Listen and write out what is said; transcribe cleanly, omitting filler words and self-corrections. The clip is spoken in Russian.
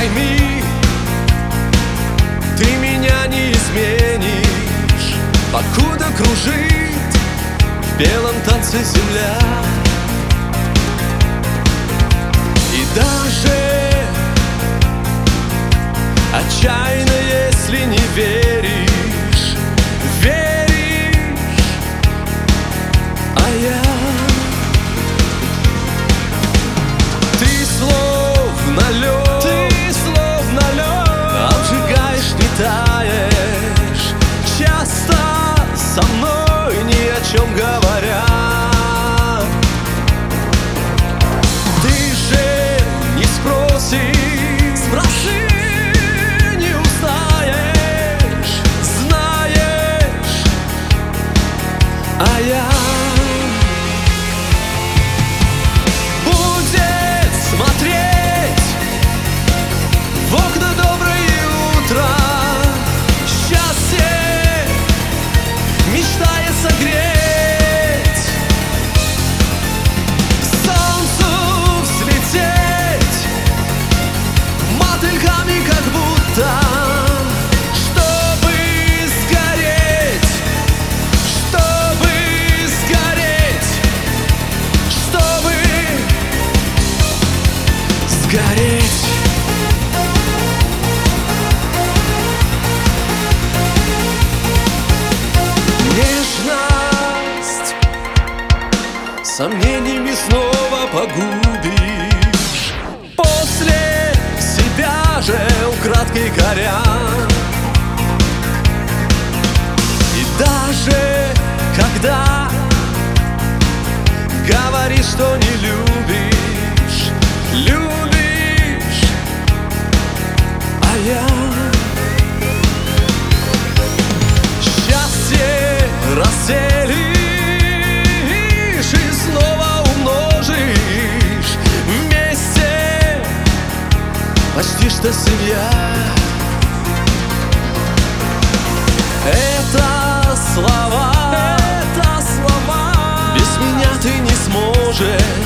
Пойми, ты меня не изменишь, покуда кружит в белом танце земля. И даже отчаянно, если не веришь, веришь, а я. Ты словно лед, обжигаешь, не таешь, часто со мной ни о чем говоря. Ты же не спросишь, спроси, не узнаешь, знаешь, а я. Будет смотреть в окна доброе утро, счастье мечтая согреть, к солнцу взлететь мотыльками, как будто, чтобы сгореть, чтобы сгореть, чтобы сгореть. Нежность сомнениями снова погубишь, после себя же украдкой коря. И даже когда говоришь, что не любишь, любишь, а я. Разделишь и снова умножишь, вместе почти что семья. Это слова, без меня ты не сможешь.